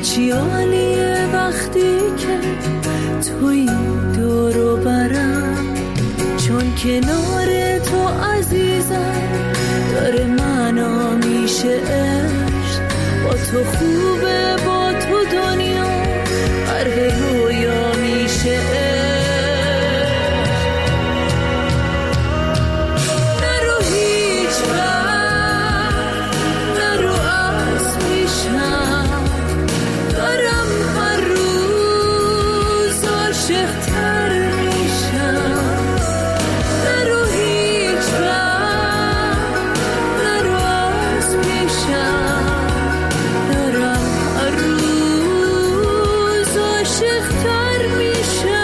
چی عالیه وقتی که توی دور و برم، چون کنار تو عزیزم داره معنا میشه عشق. با تو خوبه، با تو دنیا غرق رویا میشه عشق. نرو هیچ وقت، نرو از پیشم، دارم هر روز عاشق‌تر میشم. نرو هیچ وقت، نرو از پیشم، دارم هر روز عاشق‌تر میشم.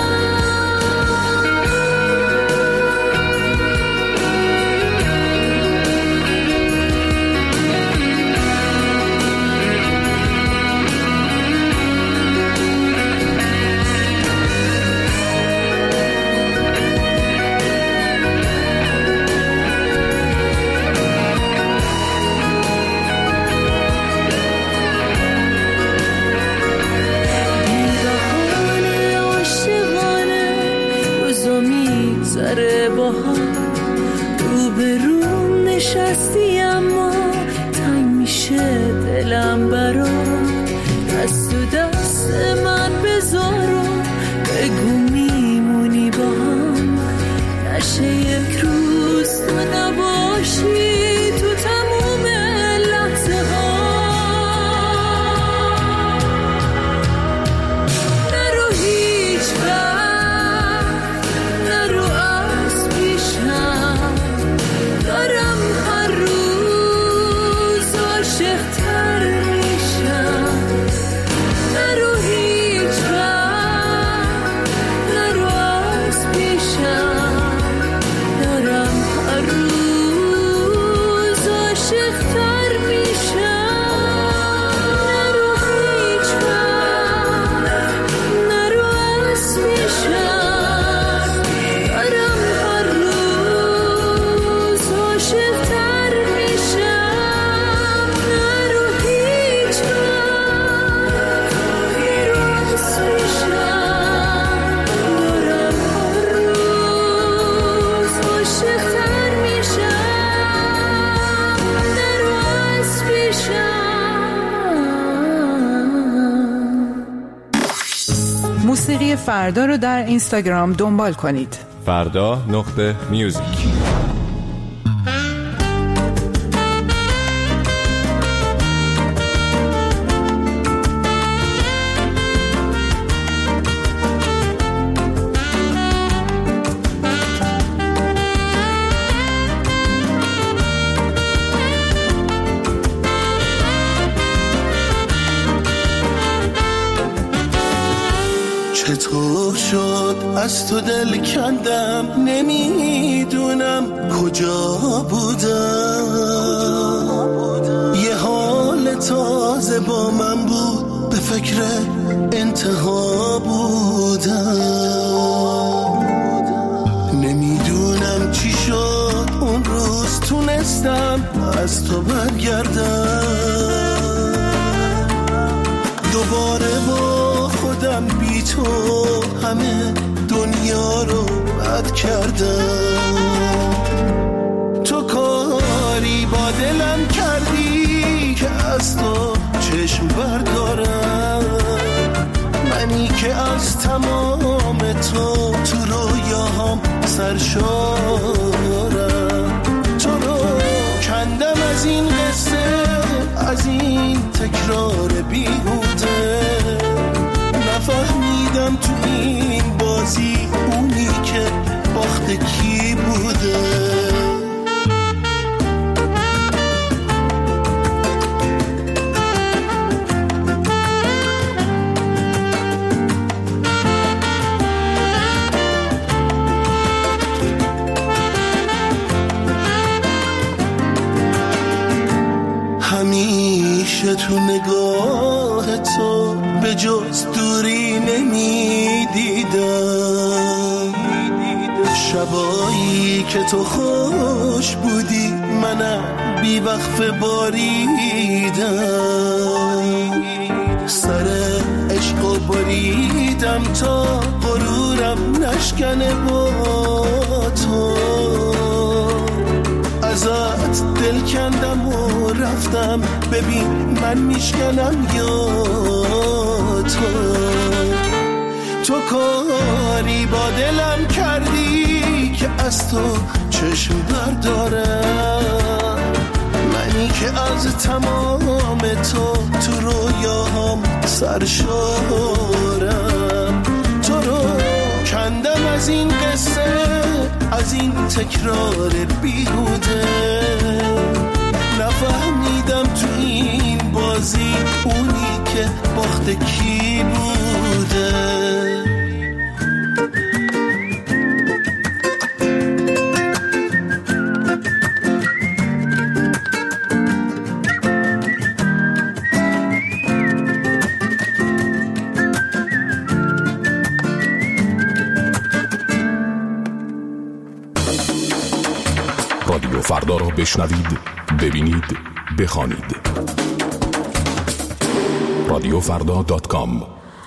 بی‌بهانه عاشقانه روزا میگذره با هم، روبروم نشستی اما تنگ میشه دلم برات. دست و دست من بذار و بگو میمونی با هم، نشه یک روز تو نباشی تو تموم لحظه ها. نرو هیچ وقت، نرو از پیشم، دارم هر روز عاشق‌تر میشم. نرو هیچ وقت، نرو از پیشم، دارم هر روز عاشق‌تر میشم. نرو هیچ وقت، نرو از پیشم، دارم هر روز عاشق‌تر میشم. نرو هیچ وقت، نرو از پیشم، دارم هر روز عاشق‌تر میشم. نرو از پیشم. موسیقی فردا رو در اینستاگرام دنبال کنید. فردا.میوزیک. چطور شد از تو دل کندم، نمیدونم کجا بودم. یه حال تازه با من بود، به فکر انتها بودم. نمیدونم چی شد اون روز، تونستم از تو برگردم. دوباره با خودم بی تو همه دنیا رو بد کردم. تو کاری با دلم کردی که از تو چشم بردارم. منی که از تمام تو رویاهام سرشارم. تو رو کندم از این قصه، از این تکرار بیهوده. نفهمیدم تو این بازی اونی که باخت کی بوده. همیشه تو نگاه تو به جز دوری نمیدیدم. شبایی که تو خوش بودی منم بی وقفه باریدم. سر عشقو بریدم تا غرورم نشکنه با تو. ازت دل کندم و رفتم، ببین من میشکنم یا تو کاری با دلم کردی که از تو چشم بردارم. منی که از تمام تو رویام سرشارم. تو رو کندم از این قصه، از این تکرار بیهوده. نفهمیدم تو این بازی اونی که باخت کی بوده. رادیو فردا را بشنوید، ببینید، بخوانید. radiofrda.com.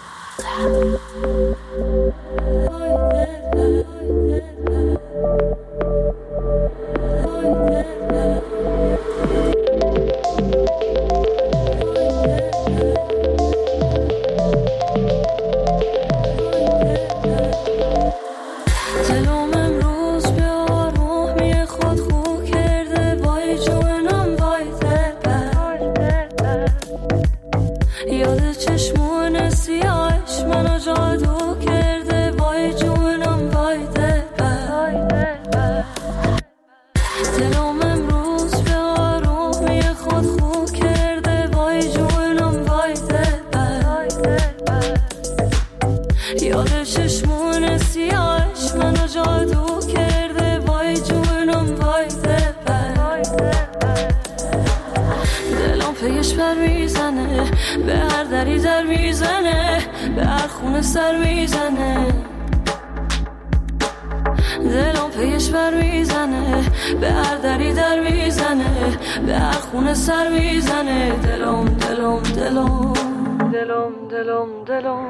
به هر دری در میزنه، به هر خونه سر میزنه. دلم پیش بر میزنه، به هر دری در میزنه، به هر خونه سر میزنه. دلم دلم دلم دلم دلم دلم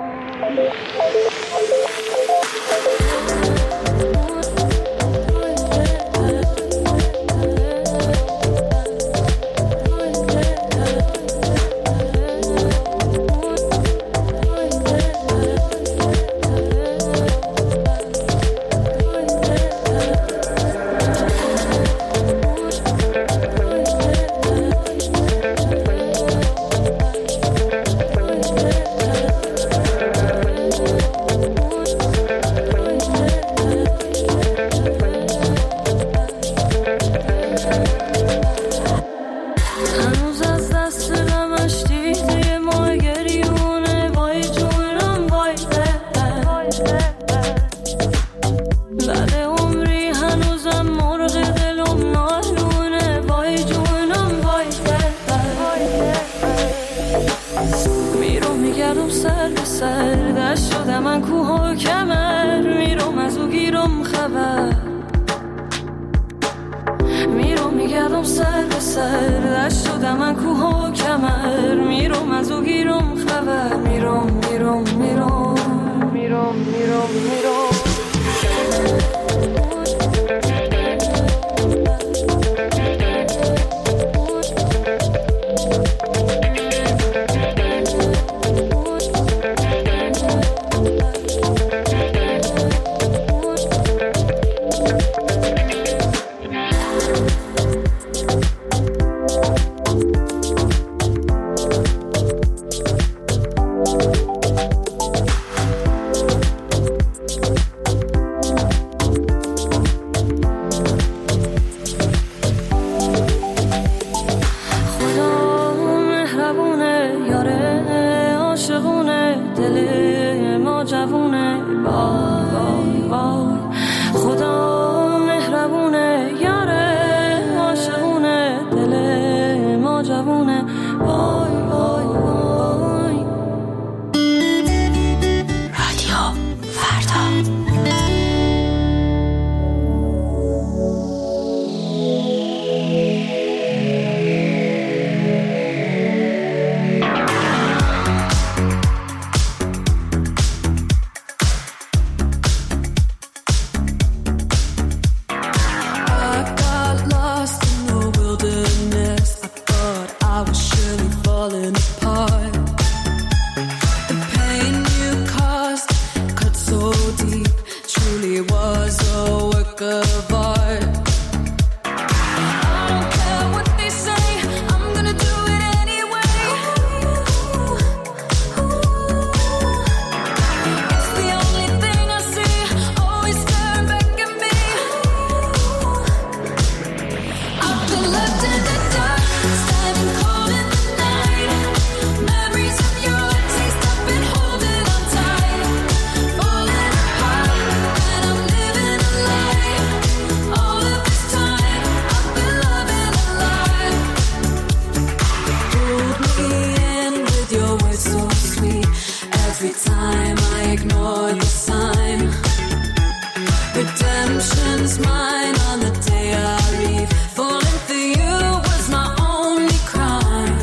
sign. Redemption's mine on the day I leave. Falling for you was my only crime.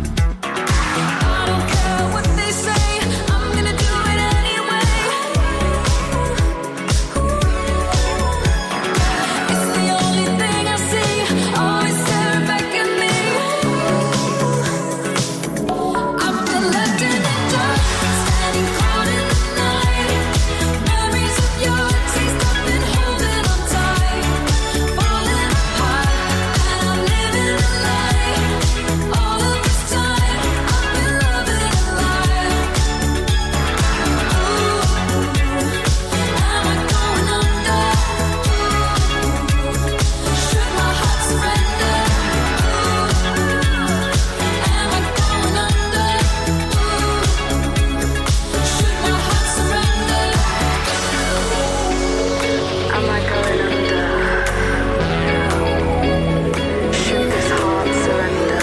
I don't care what they say, I'm gonna do it anyway. It's the only thing I see, always staring back at me. I've been left in the dark, standing cold in the night. Memories of your taste, I've been holding on tight. Falling apart, and I'm living a lie. All of this time, I've been loving a lie. Am I going under? Should my heart surrender? Am I going under? Should my heart surrender? Am I going under? Should this heart surrender?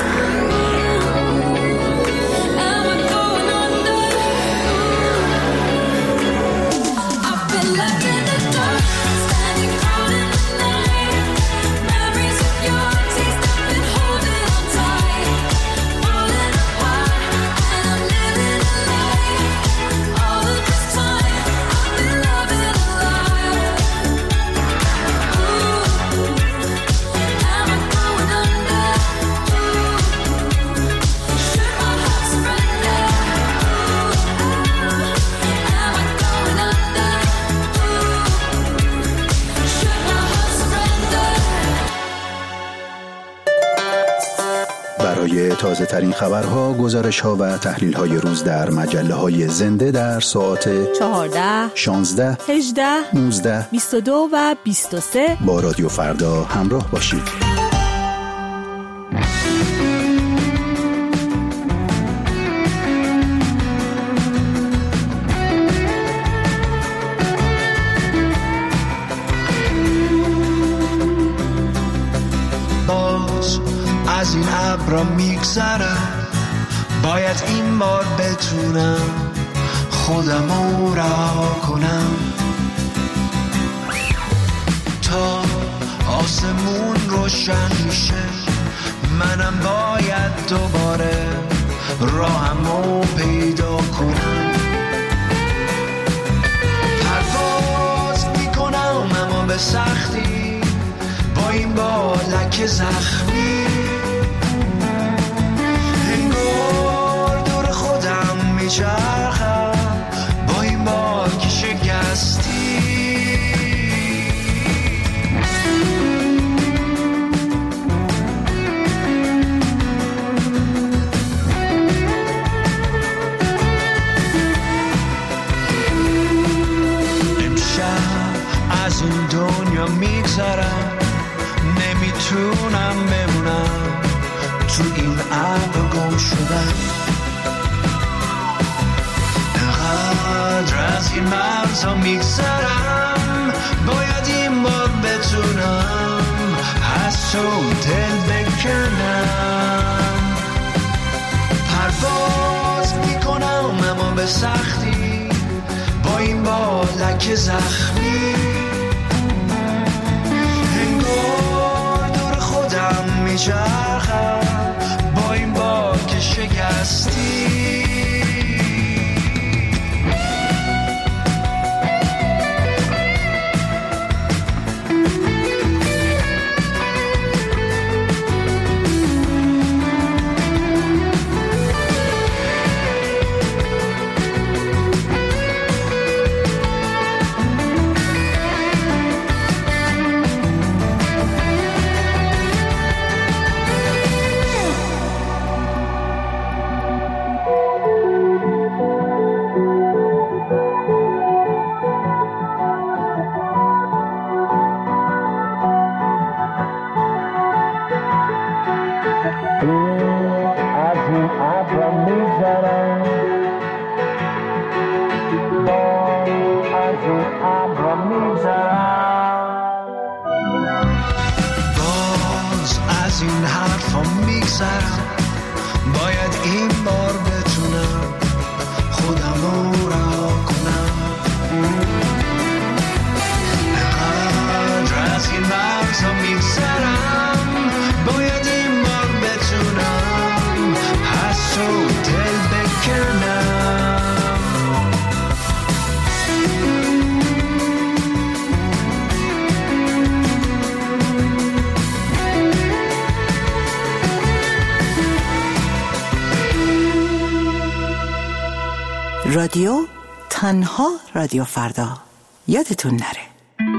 Am I going under? I've been left in the dark, standing cold in the night. Memories of your taste, I've been holding on tight. Falling apart, and I'm living a lie. All of this time, I've been loving a lie. Am I going under? Should my heart surrender? Am I going under? Should my heart surrender? برای تازه ترین خبرها، گزارش ها و تحلیل های روز در مجله های زنده در ساعت 14 16 18 19 22 و 23 با رادیو فردا همراه باشید. باز از این ابرا میگذرم، باید این بار بتونم خودمو رها کنم. تا آسمون روشن میشه منم باید دوباره راهمو پیدا کنم. پرواز میکنم اما به سختی، با این بالک زخمی انگار دور خودم میچرخم، با این باک شکستی. امشب از این دنیا میگذرم، نمیتونم بمونم تو این ابر گم شدم. انقدر از این مرزها میگذرم، باید این بار بتونم از تو دل بکنم. پرواز میکنم اما به سختی، با این بالک زخمی انگار دور خودم میچرخم، با این باک شکستی. باز از این حرفا میگذرم، باید این بار بتونم خودم رو رها کنم. قدر از این مرزها میگذرم، باید این بار بتونم از تو دل بکنم. رادیو تنها رادیو فردا، یادتون نره.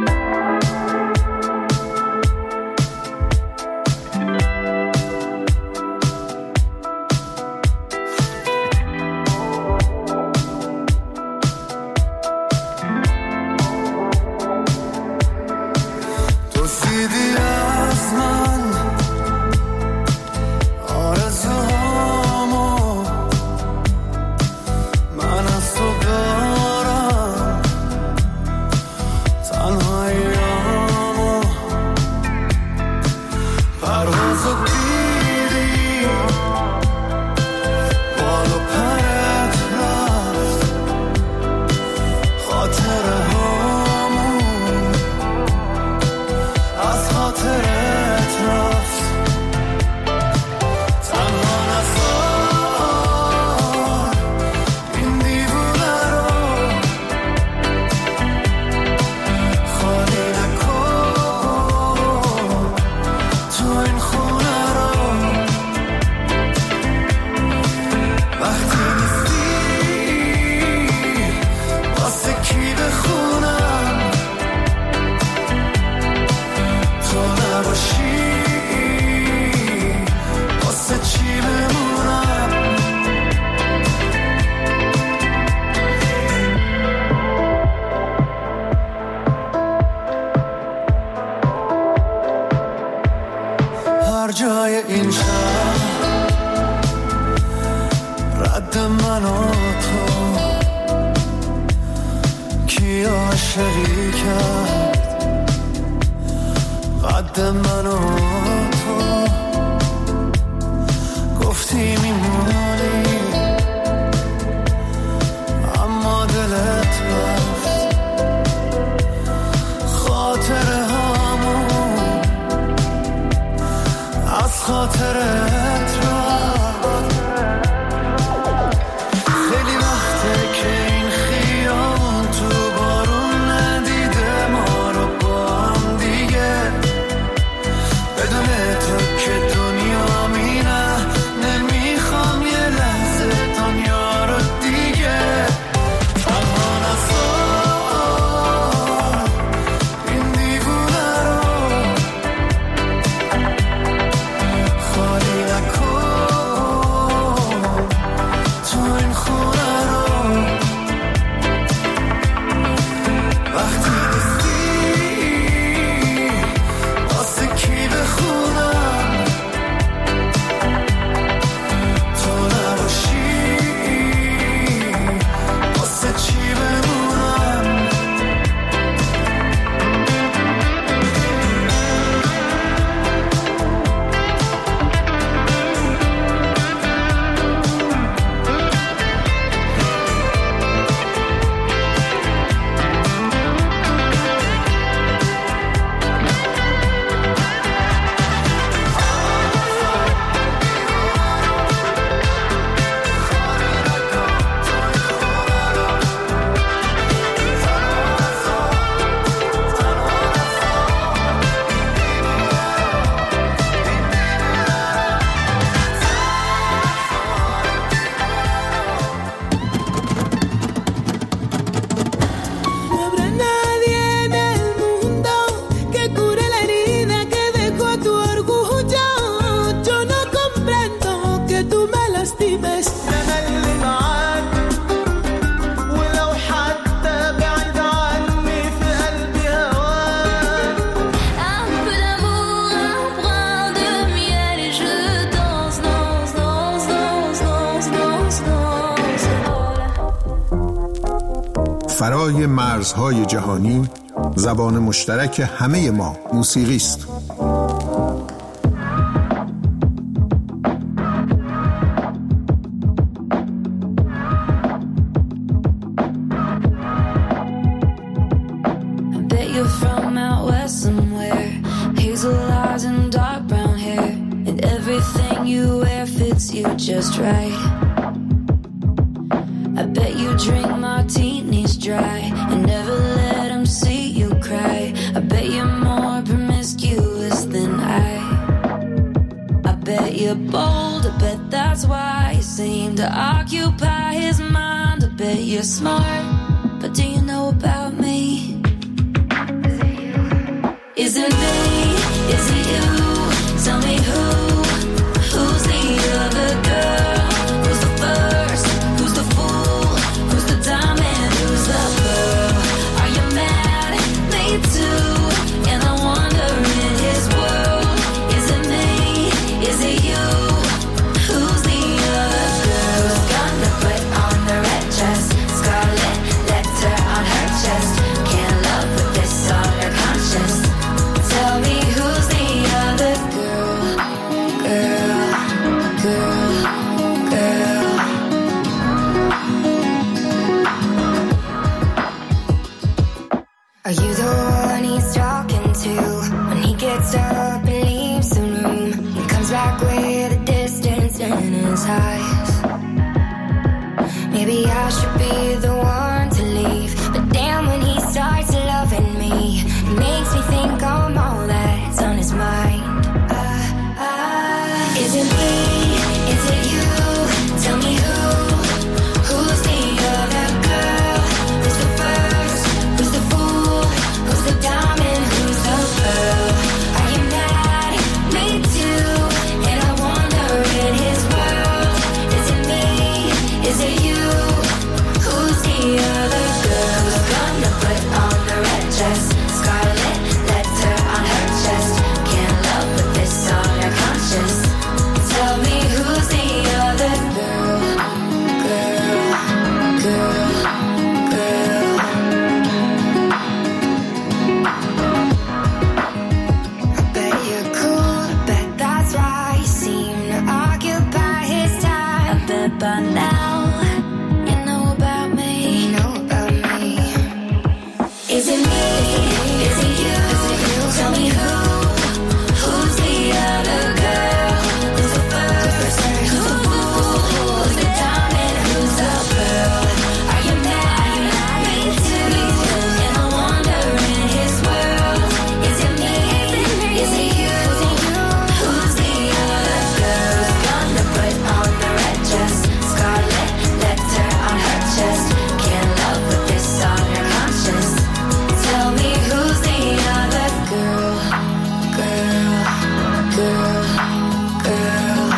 جای این شهر رد من و تو، کی عاشقی کرد قد من و تو، گفتی میمونی اما دلت رفت، خاطر همون از خاطرت رفت. خیلی وقته که این خیابون تو بارون ندیده ما رو با هم دیگه، بدون تو که دنیا مینه نمیخوام یه لحظه دنیا رو دیگه. تنها نذار این دیوونه رو خالی نکن، تو این خونه رو وقتی نیستی واسه کی بخونم، تو نباشی واسه چی بمونم. فرای مرزهای جهانی، زبان مشترک همه ما موسیقی است. you're from out west somewhere. Hazel eyes and dark brown hair, and everything you wear fits you just right. I bet you drink martinis dry and never let them see you cry. I bet you're more promiscuous than I bet you're bold, I bet that's why you seem to occupy his mind. I bet you're smart, but do you know about me? Is it me? Is it you? Tell me who's the other girl? Who's the first? Who's the fool? Who's the diamond? Who's the pearl? Are you mad? Me too. And I wonder in his world, is it me? Is it you? Who's the other girl? Who's gonna put on the red dress? Scarlet letter on her chest. Can't love with this on her conscience. Tell me who's the other girl? Girl, girl, girl. Are you the one he's talking to when he gets up and leaves the room? He comes back with a distance in his eyes. Maybe I should be the one to leave, but damn, when he starts loving me, it makes me think I'm all that's on his mind. Is it me? Is it you? Tell me who's the other girl? Who's the first? Who's the fool? Who's the diamond? Who's the pearl? Are you mad? Me too. And I wonder in his world, is it me? Is it you? Who's the other girl? Who's gonna put on the red dress? Scarlet letter on her chest. Can't love with this on her conscience. Tell me who's the other girl? Girl, girl, girl. I bet you're cool, I bet that's why you seem to occupy his time. I bet by now you know about me. You know about me. Is it me? Is it you? Tell me who's the other girl? Who's the first? Who's the fool? Who's the diamond? Who's the pearl? Are you mad? Me too. And I wonder in his world, is it me? Is it you? Who's the other girl? Who's gonna put on the red dress? Scarlet letter on her chest. Can't love with this on her conscience. Tell me who's the other girl? Girl, girl, girl.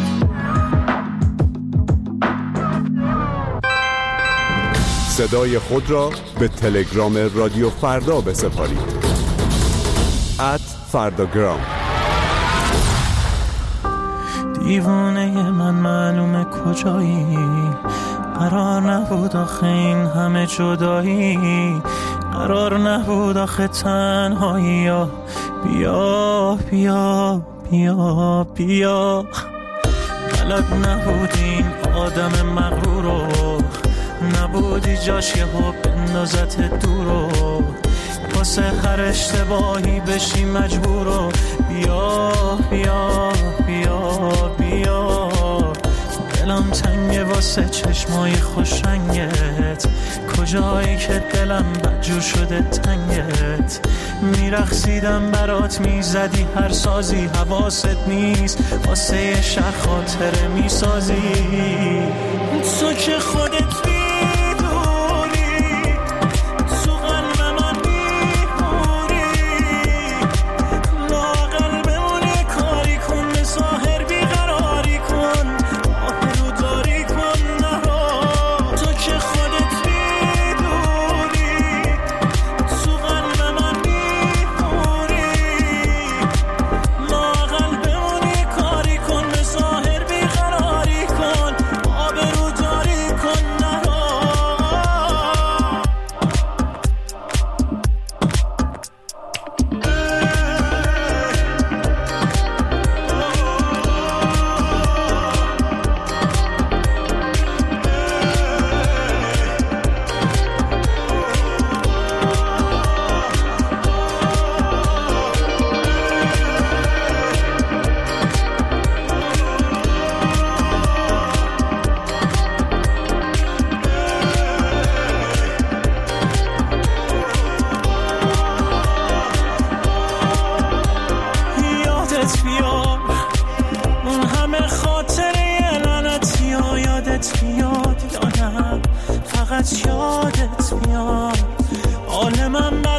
صدای خود را به تلگرام رادیو فردا بسپارید. @فرداگرام. دیوانه من معلومه کجایی، قرار نبود آخه این همه جدایی، قرار نبود آخه تنهایی. یا بیا بیا بیا بیا، بلد نبودی این آدم مغرور رو، نبودی جاش یه ها بندازت دور رو، واسه هر اشتباهی بشی مجبور رو. بیا بیا بیا بیا، دلم تنگه واسه چشمای خوش رنگت، کجایی که دلم بدجور شده تنگت. میرقصیدم برات میزدی هر سازی، حواست نیست واسه یه شهر خاطره میسازی. تو که خودت میدونی تو قلب من میمونی، لااقل بمونی کاری کن، به ظاهر بیقراری کن، آبرو داری کن نرو. تو که خودت میدونی تو قلب من میمونی، لااقل بمونی کاری کن، به ظاهر بیقراری کن، آبرو داری کن نرو.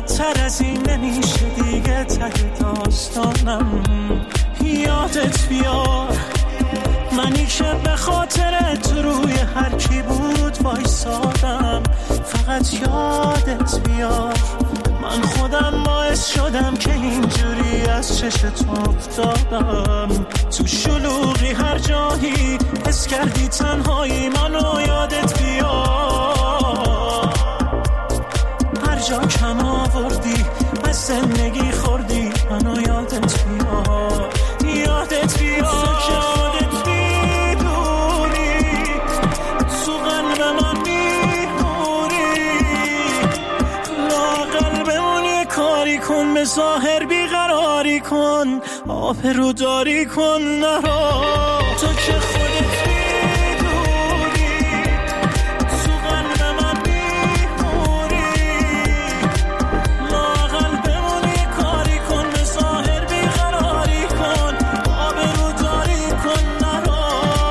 بدتر از این نمیشه دیگه ته داستانم. یادت بیار منی که به خاطر تو روی هر کی بود وایسادم. فقط یادت بیار من خودم باعث شدم که اینجوری از چشت افتادم. تو شلوغی هر جایی حس کردی تنهایی منو یادت بیار. هر جا کم آوردی از زندگی خوردی منو یادت بیار. یادت بیار که خودت میدونی تو قلب من میمونی. لااقل بمون یه کاری کن به ظاهر بیقراری کن آبرو داری کن نرا. تو که خودت میدونی تو قلب من میمونی. لااقل بمون یه کاری کن به ظاهر بیقراری کن آبرو داری کن نرا.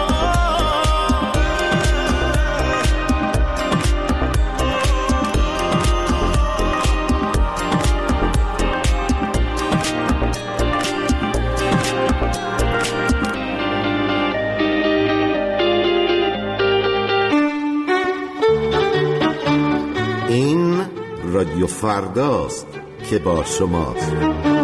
این رادیو فرداست که با شماست.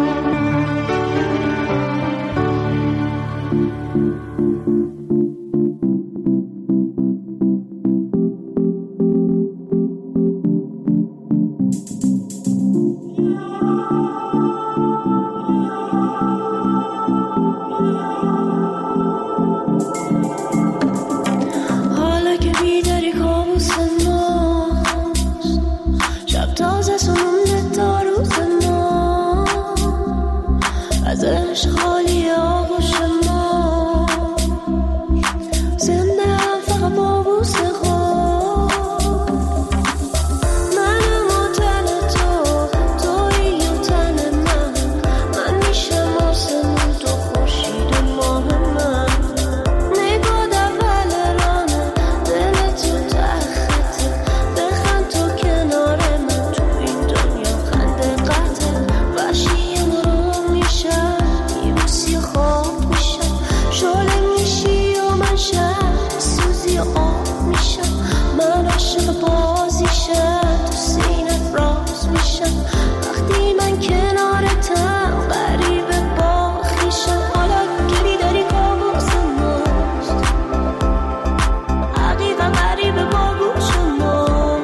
حالا که بیداری کابوس ماست شب تازه سمونده تا روز ما از عشق خالی آغوش ما زنده هم فقط با بوس خواب. منم و تن تویی و تن من میشم آسمون تو خورشید و ماه من. نگاه در بلرانه دل تو تخته بخند تو کنار من تو این دنیا خنده قطعه. وحشی رو میشم میبوسی خواب میشم شعله میشی و من شب سوزی آب میشم. من عاشق بازیشم تو سینت راز میشم وقتی من کنارتم غریبه با خویشم. حالا که بیداری کابوس ماست عقیقا غریبه با گوش ما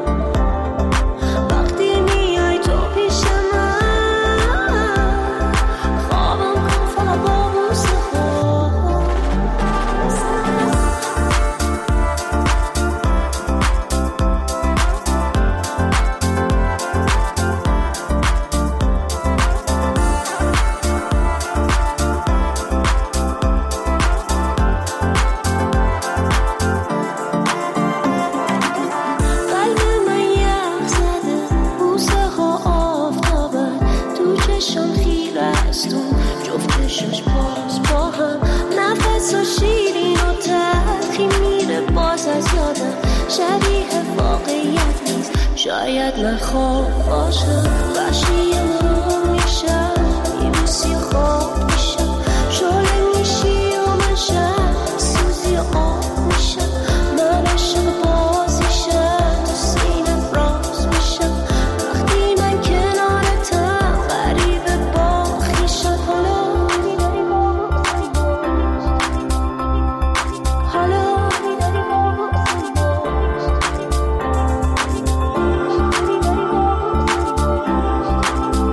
وقتی میای تو پیش من خوابم کن فقط با بوس خواب. قلب من یخ زده بوسه ها آفتابه تو چشم خیره استون جفت چشم باز با هم نفس ها شیرین و تلخی میره باز از یادم. شبیه واقعیت نیست شاید من خواب باشم. وحشی رو میشم میبوسی خواب میشم شعله میشی و من شب سوزی آب میشم. من عاشق بازیشم تو سینم راز میشم وقتی من کنارتم غریبه با خویشم. حالا بیداری کابوس حالا بیداری کابوس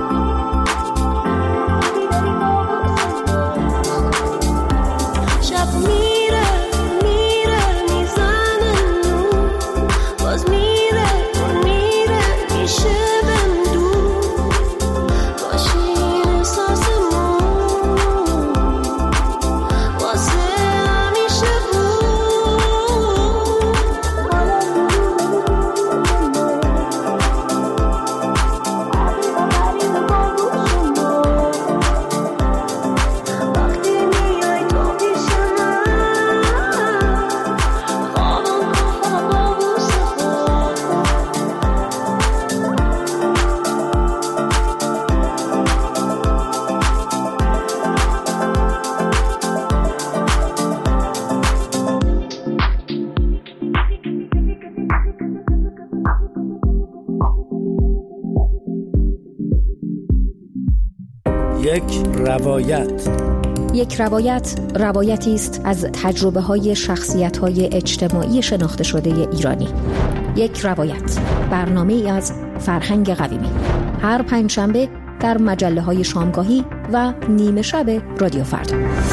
یک روایت. یک روایت روایتی است از تجربه‌های شخصیت‌های اجتماعی شناخته شده ایرانی. یک روایت، برنامه‌ای از فرهنگ قویمی. هر پنجشنبه در مجله‌های شامگاهی و نیمه شب رادیو فردا.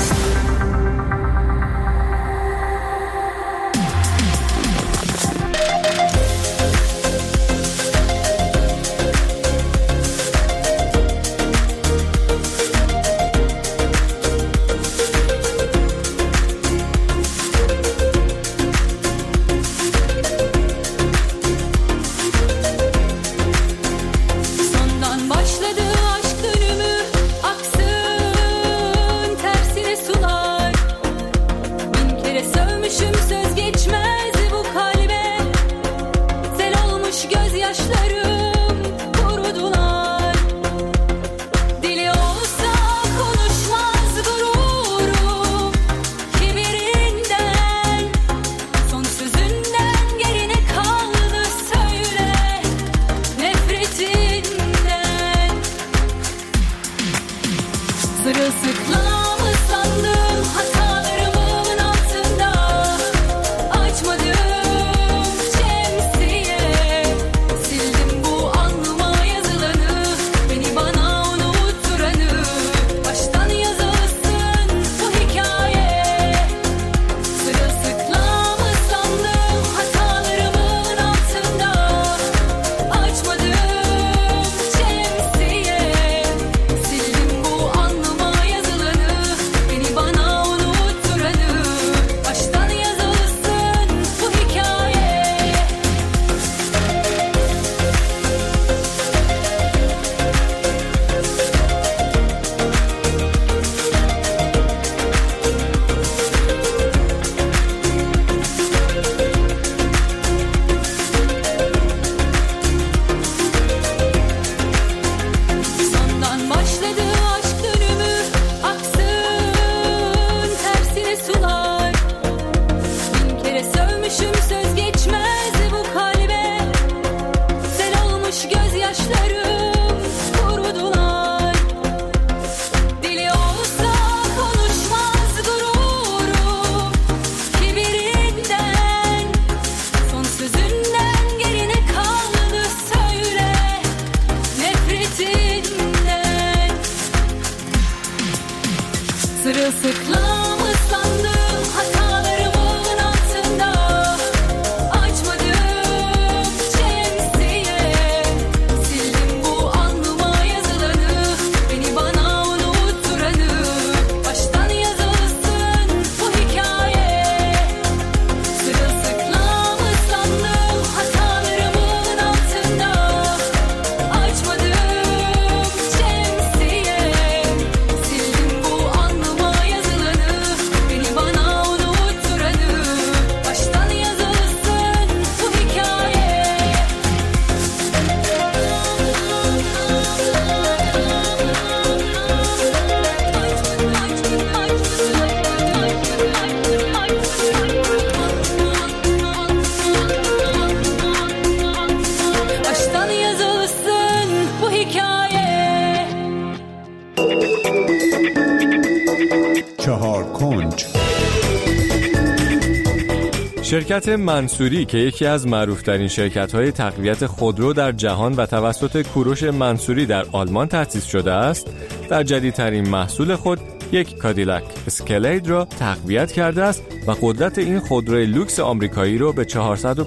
شرکت منصوری که یکی از معروف‌ترین شرکت‌های تقویت خودرو در جهان و توسط کوروش منصوری در آلمان تأسیس شده است، در جدیدترین محصول خود یک کادیلاک اسکالید را تقویت کرده است و قدرت این خودروی لوکس آمریکایی را به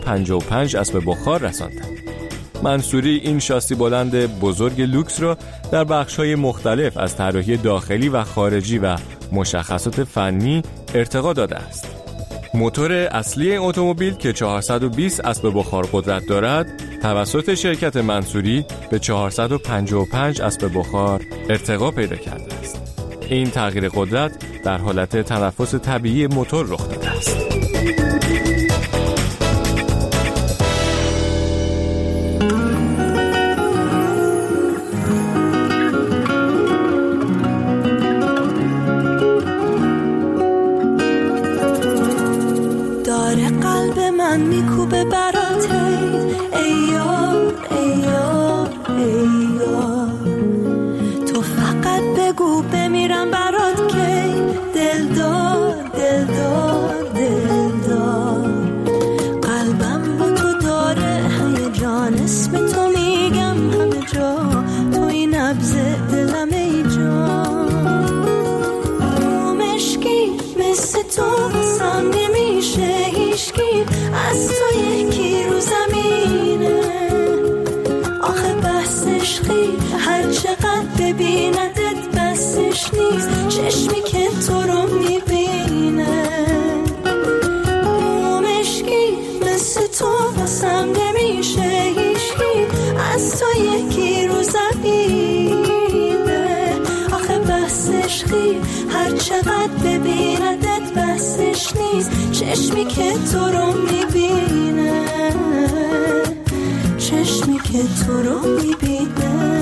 455 اسب بخار رسانده. منصوری این شاسی بلند بزرگ لوکس را در بخش‌های مختلف از طراحی داخلی و خارجی و مشخصات فنی ارتقا داده است. موتور اصلی اتومبیل که 420 اسب بخار قدرت دارد، توسط شرکت منصوری به 455 اسب بخار ارتقا پیدا کرده است. این تغییر قدرت در حالت تنفس طبیعی موتور رخ داده است. میکوبه براته ای یار ای یار ای یار، تو فقط از تو یکی رو زمینه. آخه بحث عشقی هر چقدر ببیندت بسش نیست، چشمی که تو رو میبینه. مومشکی مثل تو واسم نمیشه هیچکی، از تو یکی رو زمینه. آخه بحث عشقی هر چقدر ببیندت بسش نیست، چشمی که تو رو میبینه، چشمی که تو رو میبینه.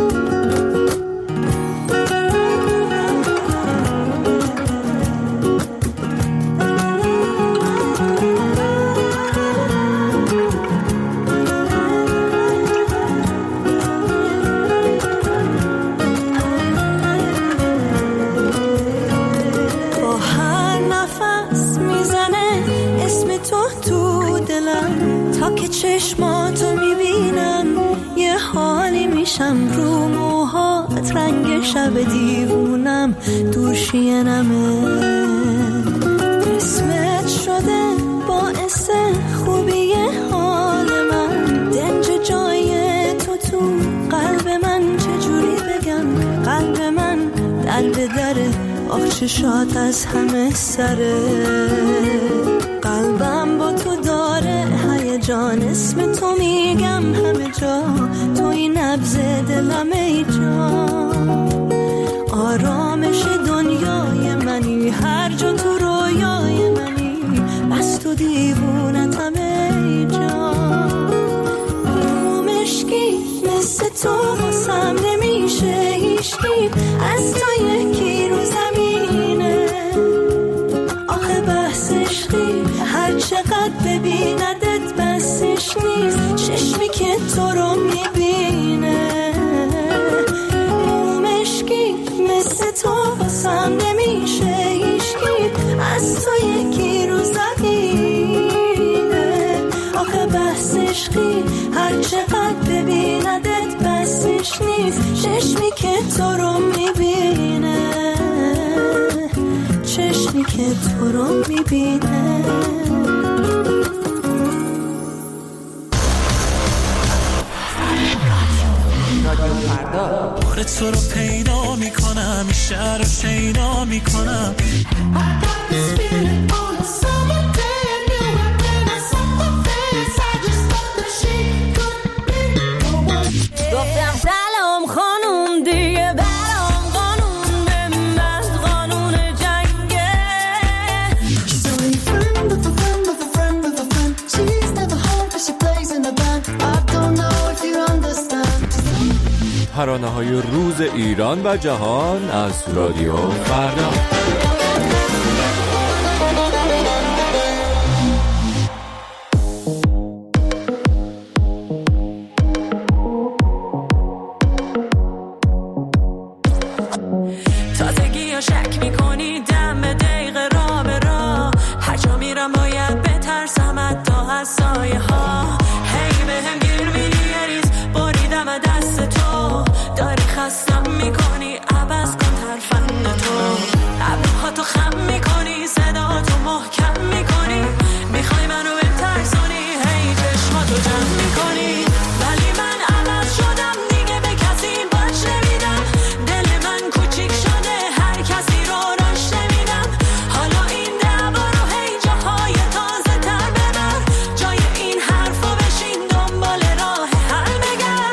چشماتو میبینم یه حالی میشم، رو موهات رنگ شب دیوونم دوشینمه. اسمت شده باعث خوبی حال من، دنج جای تو قلب من، چجوری بگم قلب من در به دره، آخ چشات از همه سره. قلبم با تو داره هیجان، اسم تو میگم همه جا، توی نبض دلم ای جان. آرامش دنیای منی، هر جا تو رویای منی، بس تو دیوونتم ای جان. مومشکی مثل تو واسم نمیشه هیچکی، از تو یکی رو زمینه. آخه بحث عشقی هر چقدر ببیندت بسش نیست، چشمی که تو رو میبینه. مومشکی مثل تو واسم نمیشه هیچکی، از تو یکی رو زمینه. آخه بحث عشقی هر چقدر ببیندت بسش نیست، چشمی که تو رو میبینه، چشمی که تو رو میبینه. بار تو رو پیدا میکنم، شهر رو شیدا میکنم. گفتم سلام خانوم دیگه برام قانون به من قانون جنگه. She's only friend of a friend of a friend of a friend. She's never home but she plays in the band. I don't know if you understand. ترانه‌های روز ایران و جهان از رادیو فردا. تازگی ها شک میکنی دم به دقیقه را به را، هر جا میرم باید بترسم حتی از سایه ها. هی به هم گیر میدی یه ریز بریدم دست تو، داری خستم میکنی عوض کن ترفند تو. ابروها تو خم میکنی صدا تو محکم میکنی، میخوای منو بترسونی هی چشماتو جمع میکنی. ولی من عوض شدم دیگه به کسی باش نمیدم، دل من کوچیک شده هر کسی رو راش نمیدم. حالا این دعوا رو هی جاهای تازه تر ببر، جای این حرفا بشین دنبال راه حل بگرد.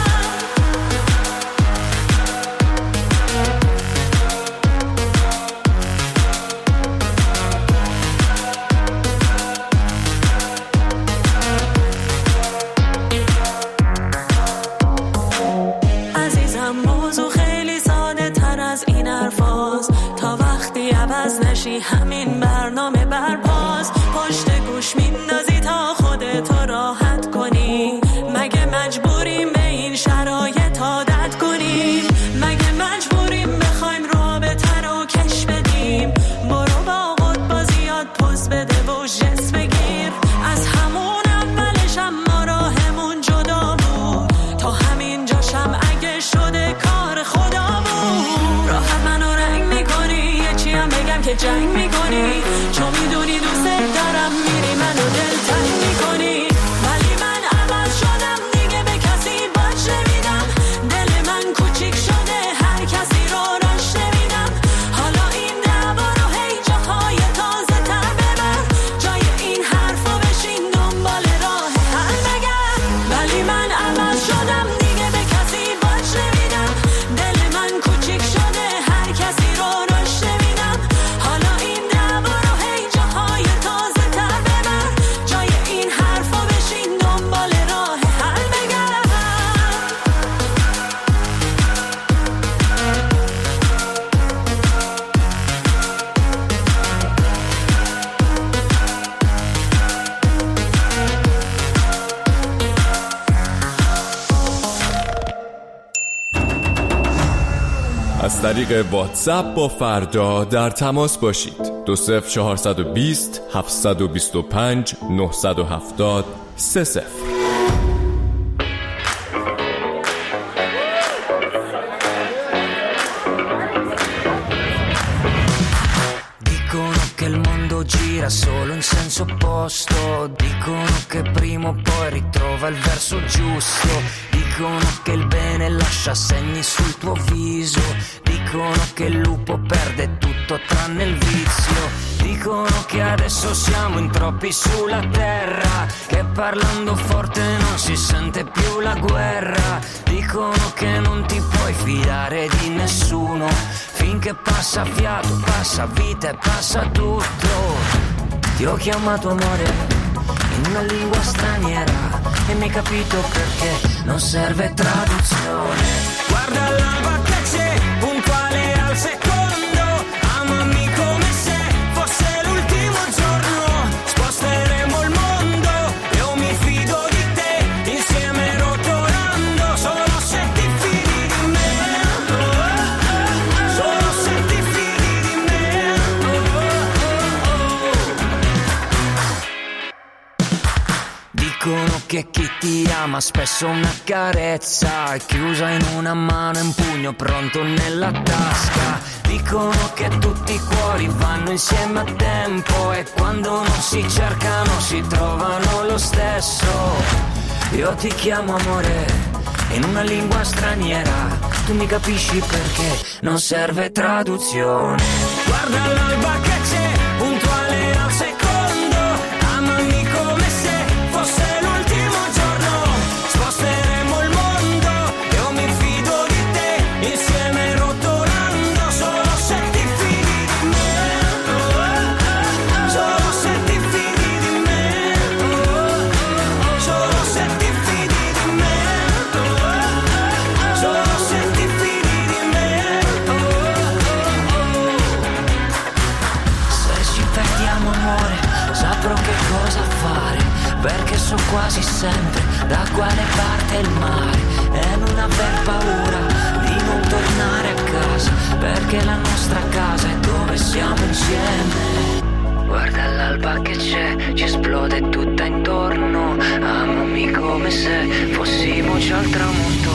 عزیزم موضوع خیلی ساده تر از این حرفاست، تا وقتی عوض نشی همین برنامه برپاس. پشت گوش میندازی تا خودتو راحت کنی، مگه مجبوریم به این شرایط عادت کنیم؟ مگه مجبوریم بخوایم رابطه رو کش بدیم؟ برو با خود بازیات پوز بده و جس بگیر. از همون اولش ما راهمون جدا بود، تا همین جاشم اگه شده کار خدا بود. راحت منو رنگ میکنی، یه چی هم بگم که جنگ میکنی، چون میدونی دوست دارم میری منو دلتر از طریق واتساپ با فردا در تماس باشید. 20420 725 970 30. Gira solo in senso opposto, dicono che prima o poi ritrova il verso giusto, dicono che il bene lascia segni sul tuo viso, dicono che il lupo perde tutto tranne il vizio, dicono che adesso siamo in troppi sulla terra, che parlando forte non si sente più la guerra, dicono che non ti puoi fidare di nessuno, finché passa fiato, passa vita e passa tutto. Ti ho chiamato amore in una lingua straniera e mi hai capito perché non serve traduzione. Guarda l'alba che c'è, puntuale al secondo, amami come se fosse l'ultimo giorno, sposteremo il mondo, io mi fido di te, insieme rotolando, solo se ti fidi di me, solo se ti fidi di me. Dicono che chi ti ama spesso una carezza è chiusa in una mano e un pugno pronto nella tasca. Dicono che tutti i cuori vanno insieme a tempo e quando non si cercano si trovano lo stesso. Io ti chiamo amore in una lingua straniera, tu mi capisci perché non serve traduzione. Guarda l'alba che c'è, puntuale al secondo, amami come se fosse l'ultimo giorno, sposteremo il mondo, io mi fido di te, insieme rotolando, solo se ti fidi di me, solo se ti fidi di me, solo se ti fidi di me, solo se ti fidi di me. Se ci perdiamo amore, saprò che cosa fare, perché so quasi sempre da quale parte il mare e non aver paura di non tornare a casa, perché la nostra casa è dove siamo insieme. Guarda l'alba che c'è, ci esplode tutta intorno, amami come se fossimo già al tramonto.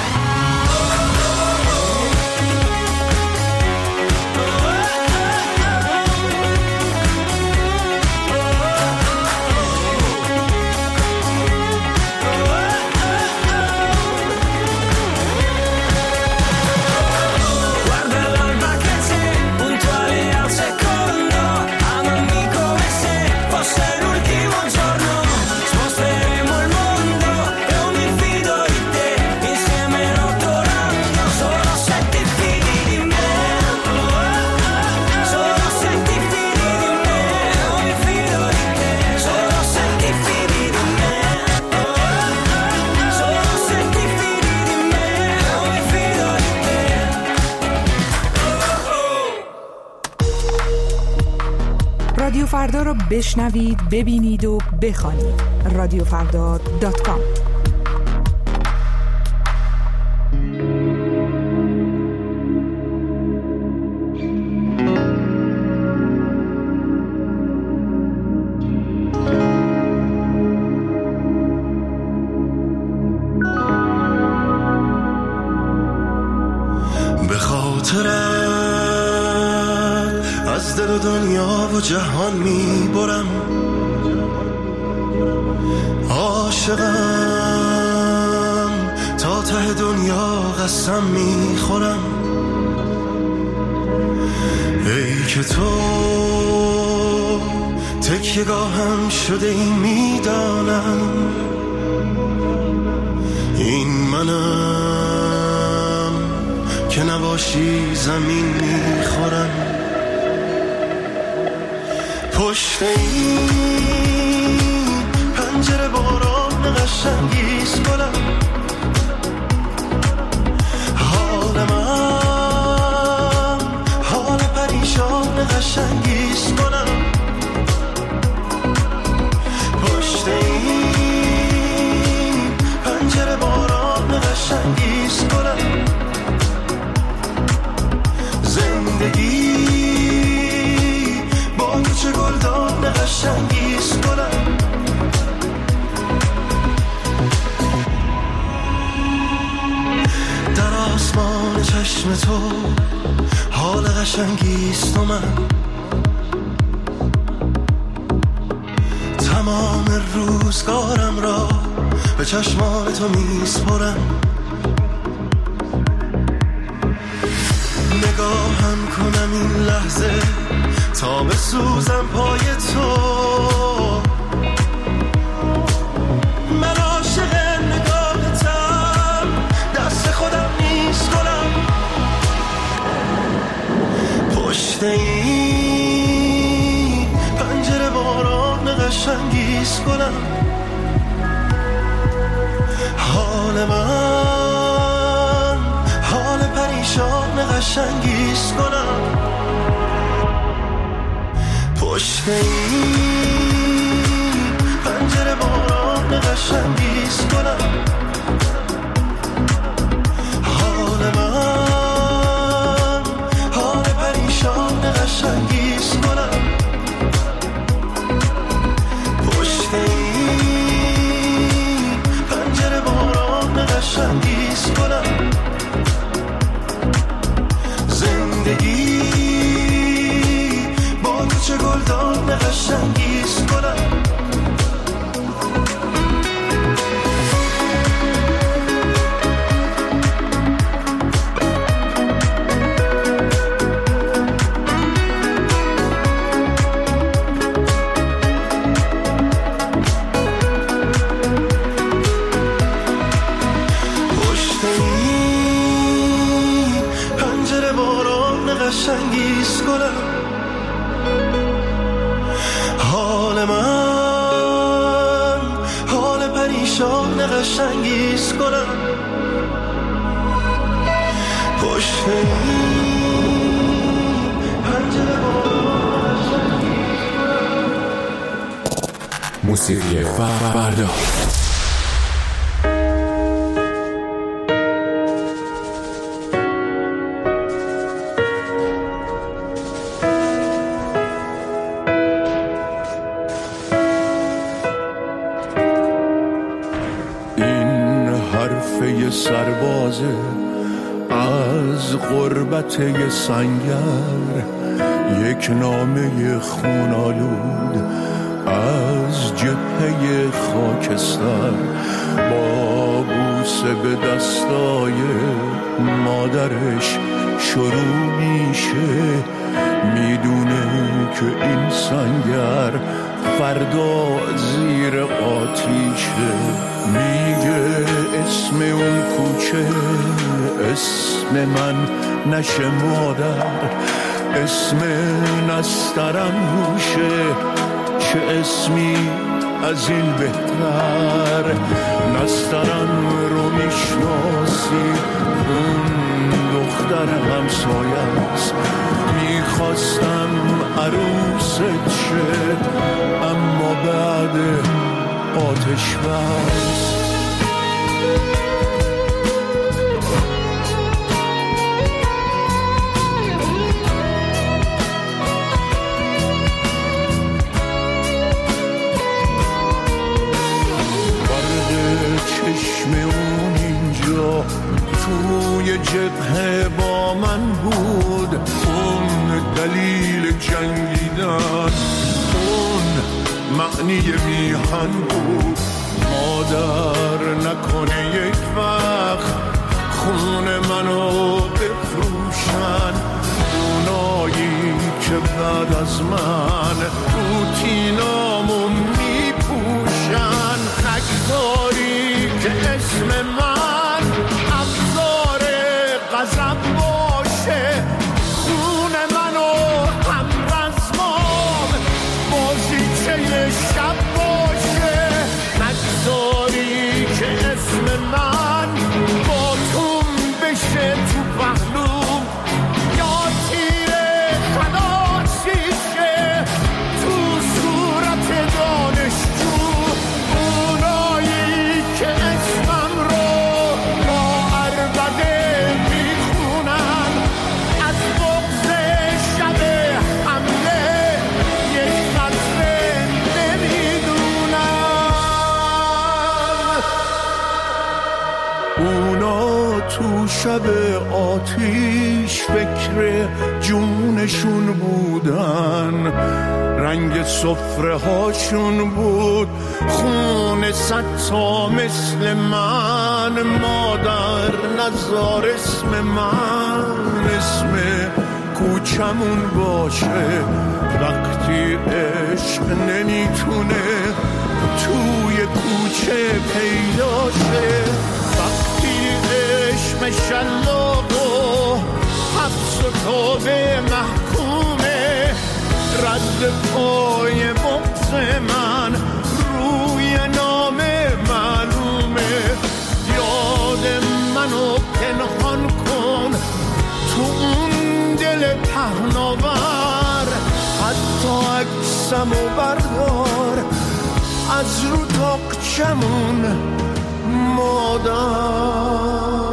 رادیو فردا را بشنوید، ببینید و بخوانید. radiofrda.com. به خاطرت از دل و دنیا و جهان میبرم، عاشقم تا ته دنیا قسم میخورم. ای که تو تکیه‌گاهم شده ای میدانم، این منم که نباشی زمین میخورم. پشت این پنجره باران قشنگیست گلم، حال من حال پریشان قشنگیست گلم. پشت این پنجره باران قشنگیست گلم، آسمان چشم تو حال قشنگیست و من تمام روزگارم را به چشمان تو میسپرم. نگاهم کنم این لحظه تا بسوزم پای تو. من عاشق نگاهتم، دست خودم نیست کنم. پشت این پنجره باران قشنگیست کنم. حال من حال پریشان قشنگیست کنم. پشت این پنجره باران قشنگیست کنم. حال من حال پریشان قشنگیست کنم. پشت این پنجره باران قشنگیست کنم. زندگی با تو چه گلدان قشنگیست کنم. قشنگیست کنم. حال من حال پریشان قشنگیست کنم. پشت این پنجره باران قشنگیست کنم. موسیقی فردا. سربازه از غربت سنگر، یک نامه خونالود از جبهه خاکستر، با بوسه به دستای مادرش شروع میشه. میدونه که این سنگر فردا زیر آتیشه. میگه اسم اون کوچه اسم من نشه مادر، اسم نسترن روشه. چه اسمی از این بهتر؟ نسترن رو میشناسی، اون دختر همسایه است. میخواستم عروست شه اما بعد آتش بس. برق چشم اون اینجا توی جبهه با من بود. اون دلیل جنگیدن، اون معنی میهن بود. مادر نکنه یک وقت خون منو بفروشن، اونایی که بعد از من روتینامو میپوشن. نگذاری که اسم من ابزار غضب باشه، خون منو هم رزمام بازیچه شب باشه. نگذاری که اسم من با توم بشه تو پهلوم، یا تیر خلاصیشه تو صورت شب آتیش فکر جونشون بودن، رنگ سفره هاشون بود خون ستا مثل من. مادر نزار اسم من اسم کوچمون باشه، وقتی عشق نمیتونه توی کوچه پیدا شه. وقتی عشق شلاق و حبس و توبه محکومه، رد پای بغض من روی نام معلومه. یاد منو پنهان کن تو اون دل پهناور، حتی عکسمو بردار از رو تاقچمون مادر.